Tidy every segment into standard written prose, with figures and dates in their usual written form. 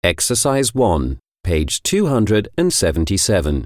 Exercise 1, page 277.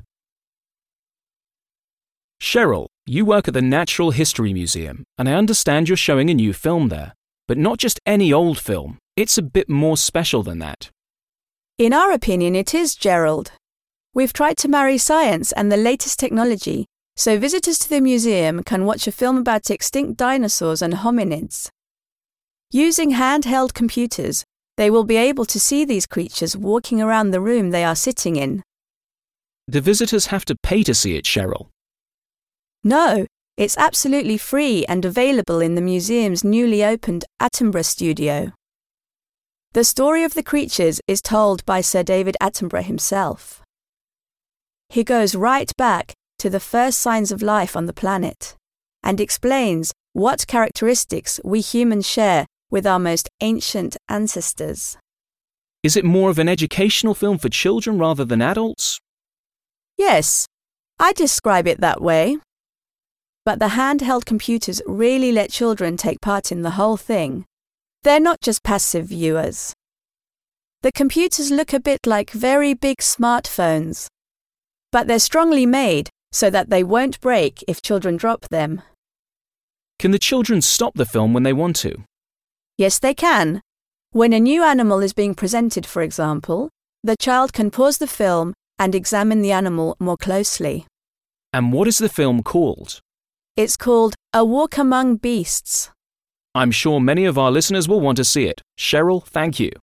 Cheryl, you work at the Natural History Museum, and I understand you're showing a new film there. But not just any old film. It's a bit more special than that. In our opinion, it is, Gerald. We've tried to marry science and the latest technology, so visitors to the museum can watch a film about extinct dinosaurs and hominids. Using handheld computers, they will be able to see these creatures walking around the room they are sitting in. Do visitors have to pay to see it, Cheryl? No, it's absolutely free and available in the museum's newly opened Attenborough studio. The story of the creatures is told by Sir David Attenborough himself. He goes right back to the first signs of life on the planet and explains what characteristics we humans share with our most ancient ancestors. Is it more of an educational film for children rather than adults? Yes, I describe it that way. But the handheld computers really let children take part in the whole thing. They're not just passive viewers. The computers look a bit like very big smartphones, but they're strongly made so that they won't break if children drop them. Can the children stop the film when they want to? Yes, they can. When a new animal is being presented, for example, the child can pause the film and examine the animal more closely. And what is the film called? It's called A Walk Among Beasts. I'm sure many of our listeners will want to see it. Cheryl, thank you.